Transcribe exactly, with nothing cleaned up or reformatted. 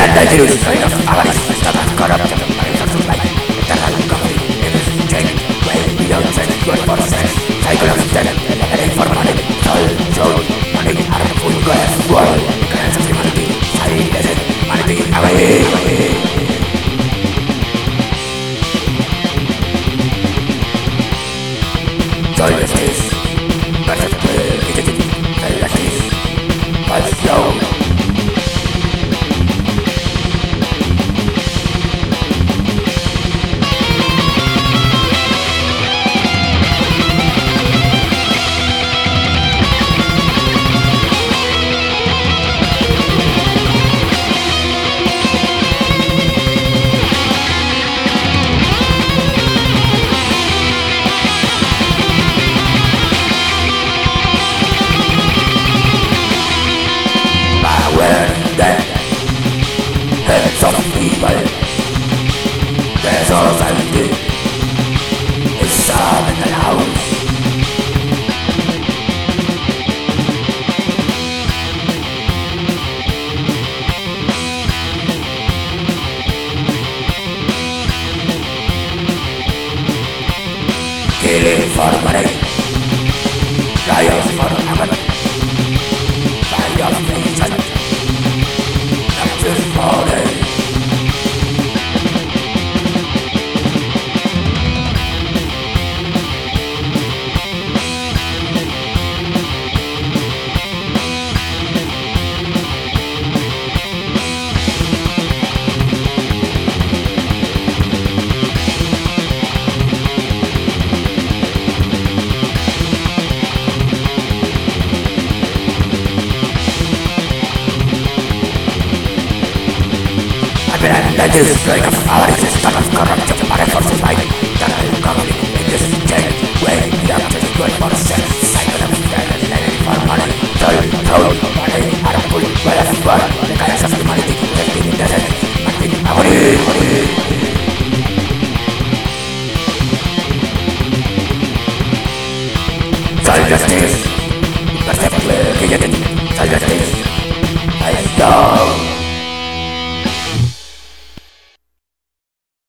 dangerous kind of avarice that has corrupted the minds of life. Eternal company, endless change, way beyond sense, good for sense, cycle of death, heading for money, soul, soul, money, harmful, goodness, world, decadence of humanity, silence, humanity, away. Soul justice, perfect will, identity, justice, false flow. The society is sad in the house. Killing for money, riots for heaven, violation, justice for day. The display of our system of corruption by forces like eternal conflict, endless change, way beyond just good for sense, cycle of death, living for money, soul, soul, money, harmful, wealth, world, decadence of humanity, testing in the sense, acting agony. Soul justice, perfect will,